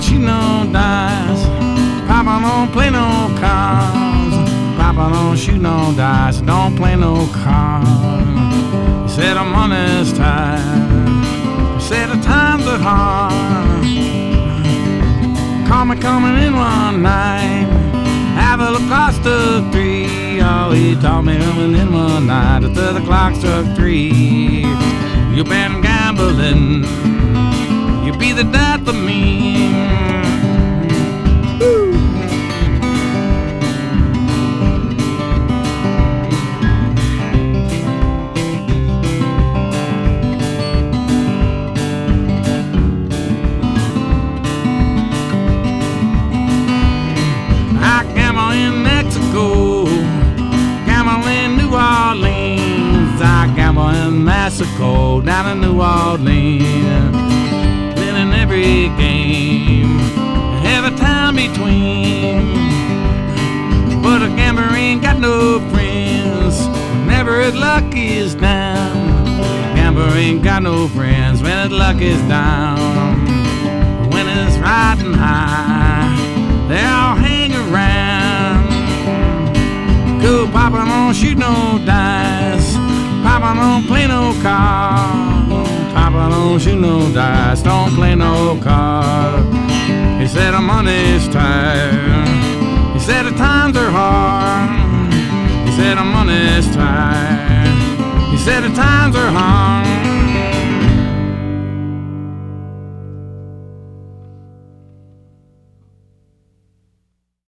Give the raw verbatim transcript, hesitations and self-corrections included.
don't shoot no dice. Papa don't play no cards. Papa don't shoot no dice. Don't play no cards. He said the money's tight. He said the times are hard. Call me coming in one night. Have a look across the three. Oh, he told me coming in one night after the clock struck three. You've been gambling. You be the death of me. Woo. I gamble in Mexico, gamble in New Orleans. I gamble in Mexico, down in New Orleans. Every game, every time between. But a gambler ain't got no friends whenever his luck is down. A gambler ain't got no friends when his luck is down. When it's riding high, they all hang around. Go, Papa don't shoot no dice. Papa don't play no cards. Papa don't shoot no dice, don't play no card. He said the money's tight. He said the times are hard. He said the money's tight. He said the times are hard.